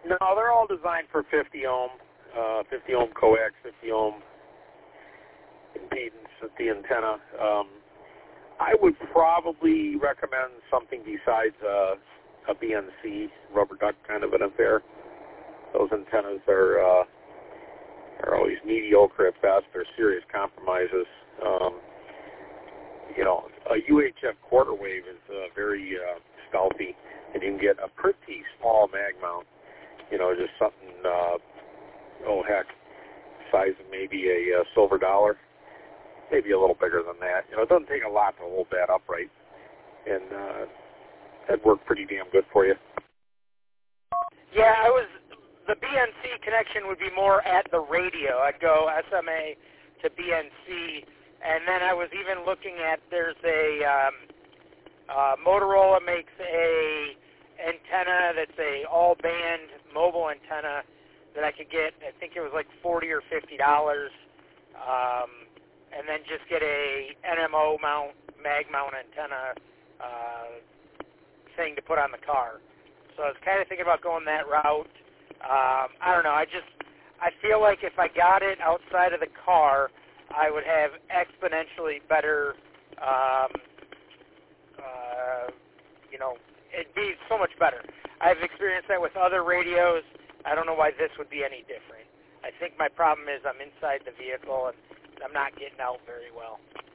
No, they're all designed for 50 ohm coax, 50 ohm impedance at the antenna. I would probably recommend something besides a BNC rubber duck kind of an affair. Those antennas are always mediocre at best. They're serious compromises. A UHF quarter wave is very stealthy, and you can get a pretty small mag mount. Just something, size of maybe a silver dollar, maybe a little bigger than that. It doesn't take a lot to hold that upright, and that'd work pretty damn good for you. Yeah, the BNC connection would be more at the radio. I'd go SMA to BNC, and then I was even looking at, there's a Motorola makes a antenna that's a all-band mobile antenna that I could get. I think it was like $40 or $50, and then just get a NMO mount, mag mount antenna thing to put on the car. So I was kind of thinking about going that route. I don't know. I feel like if I got it outside of the car, I would have exponentially better, it'd be so much better. I've experienced that with other radios. I don't know why this would be any different. I think my problem is I'm inside the vehicle and I'm not getting out very well.